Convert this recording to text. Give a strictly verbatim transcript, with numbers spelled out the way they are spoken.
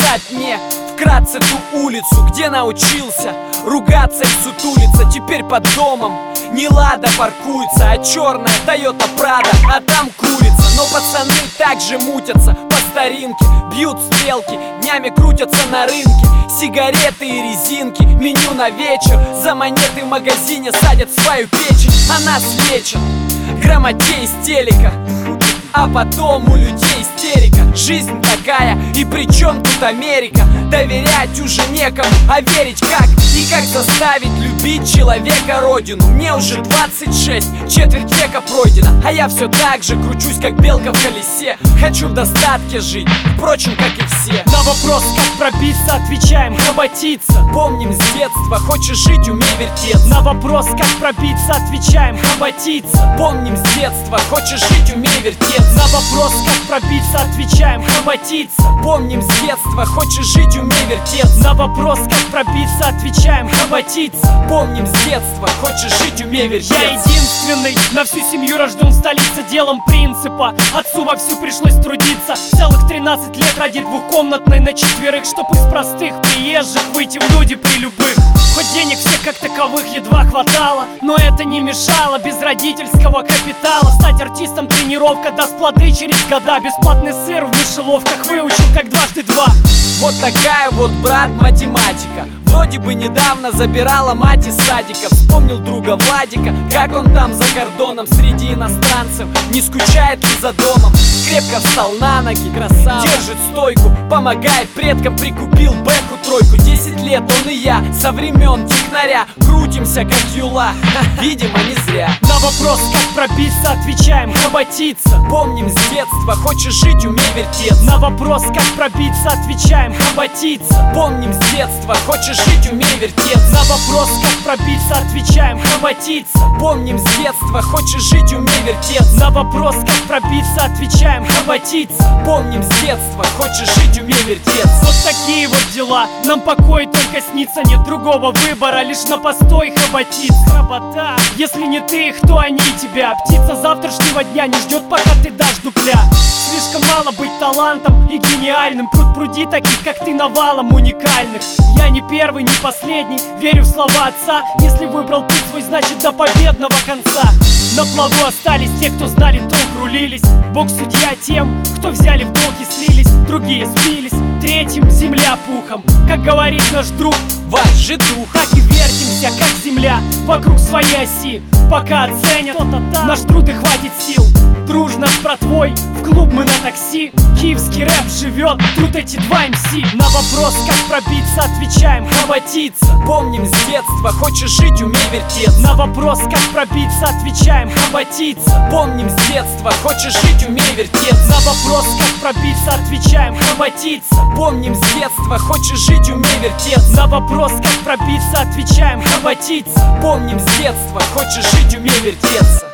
описать мне вкратце ту улицу, где научился ругаться и сутулиться. Теперь под домом не Лада паркуется, а черная Тойота Прадо, а там курица. Но пацаны также мутятся по старинке, бьют стрелки, днями крутятся на рынке. Сигареты и резинки, меню на вечер, за монеты в магазине садят свою печень. А нас лечат грамоте из телека, а потом у людей истерика. Жизнь такая, и при чем тут Америка? Доверять уже некому, а верить как? И как заставить любить человека родину? Мне уже двадцать шесть, четверть века пройдена, а я все так же кручусь, как белка в колесе. Хочу в достатке жить, впрочем, как и все. На вопрос, как пробиться, отвечаем: хоботиться. Помним с детства, хочешь жить, умей вертеться. На вопрос, как пробиться, отвечаем: хоботиться. Помним с детства, хочешь жить, умей вертеться. На вопрос, как пробиться, отвечаем: хоботиться. Помним с детства, хочешь жить, умей вертеться. На вопрос, как пробиться, отвечаем: хоботиться. Помним с детства, хочешь жить, умей вертеться. Я единственный на всю семью рожден в столице делом принципа. Отцу вовсю пришлось трудиться целых тринадцать лет ради двухкомнатной на четверых, чтоб из простых приезжих выйти в люди при любых. Хоть денег всех как таковых едва хватало, но это не мешало без родительского капитала стать артистом. Тренировка даст плоды через года. Бесплатный сыр в мышеловках выучил как дважды два. Вот такая вот, брат, математика. Вроде бы недавно забирала мать из садика. Вспомнил друга Владика, как он там за кордоном среди иностранцев, не скучает ли за домом. Крепко встал на ноги, красава, держит стойку, помогает предкам, прикупил бэху тройку. Десять лет он и я, со времен технаря, крутимся как юла, видимо не зря. На вопрос, как пробиться, отвечаем: хоботиться. Помним с детства, хочешь жить, умей вертеться. На вопрос, как пробиться, отвечаем: хоботиться. Помним с детства, хочешь жить, умей вертеться. На вопрос, как пробиться, отвечаем: хоботиться. Помним с детства, хочешь жить, умей вертеться. На вопрос, как пробиться, отвечаем: хоботиться. Помним с детства, хочешь жить, умей вертеться. Вот такие вот дела, нам покой только снится. Нет другого выбора, лишь на постой хоботиться. Работа, если не ты их, то они тебя. Птица завтрашнего дня не ждет, пока ты дашь дупля. Слишком мало быть талантом и гениальным. Пруд пруди таких, как ты, навалом уникальных. Я не первый, не последний, верю в слова отца. Если выбрал путь свой, значит до победного конца. На плаву остались те, кто знали толк, рулились. Бог судья тем, кто взяли в долг и слились. Другие сбились, третьим земля пухом. Как говорит наш друг, ваш же дух. так и вертимся, как земля, вокруг своей оси. Пока оценят наш труд и хватит сил. Дружно с братвой в клуб мы на такси. Киевский рэп живет, тут эти два эм си. На вопрос, как пробиться, отвечаем: хоботиться. Помним с детства, хочешь жить, умей вертеться. На вопрос, как пробиться, отвечаем: хоботиться. Помним с детства, хочешь жить, умей вертеться. На вопрос, как пробиться, отвечаем: хоботиться. Помним с детства, хочешь жить, умей вертеться. На вопрос, как пробиться, отвечаем: хоботиться. Помним с детства, хочешь жить, умей вертеться.